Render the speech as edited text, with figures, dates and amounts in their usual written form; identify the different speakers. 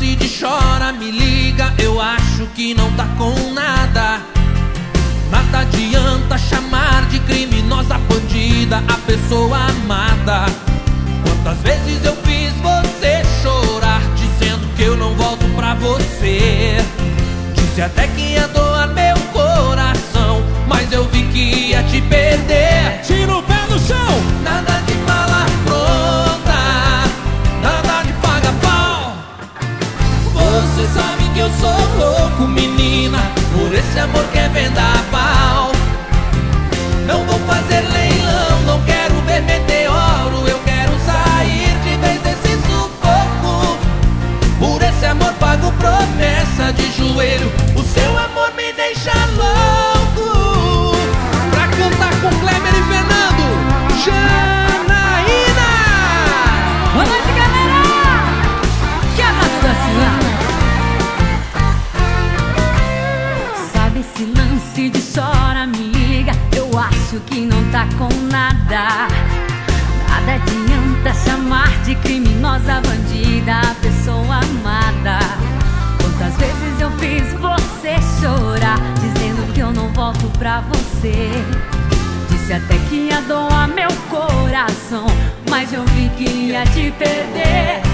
Speaker 1: lance de chora, me liga, eu acho que não tá com nada. Nada adianta chamar de criminosa, bandida a pessoa amada. Quantas vezes eu fiz você chorar, dizendo que eu não volto pra você. Disse até que ia doar meu coração, mas eu vi que ia te perder.
Speaker 2: Tira o pé do chão!
Speaker 1: Nada de mala pronta, nada de paga-pau. Você sabe que eu sou louco, menina, por esse amor que é vendaval. Não vou fazer leilão, não quero ver meteoro, eu quero sair de vez desse sufoco. Por esse amor pago promessa de joelho, o seu amor me deixa louco. Pra cantar com Kleber e Fernando, Janaína!
Speaker 3: Boa noite, galera! Quebra tudo assim, ó. Sabe esse lance de chora, me liga, eu acho que não tá com nada. Nada adianta chamar de criminosa, bandida a pessoa amada. Quantas vezes eu fiz você chorar, dizendo que eu não volto pra você. Disse até que ia doar meu coração, mas eu vi que ia te perder.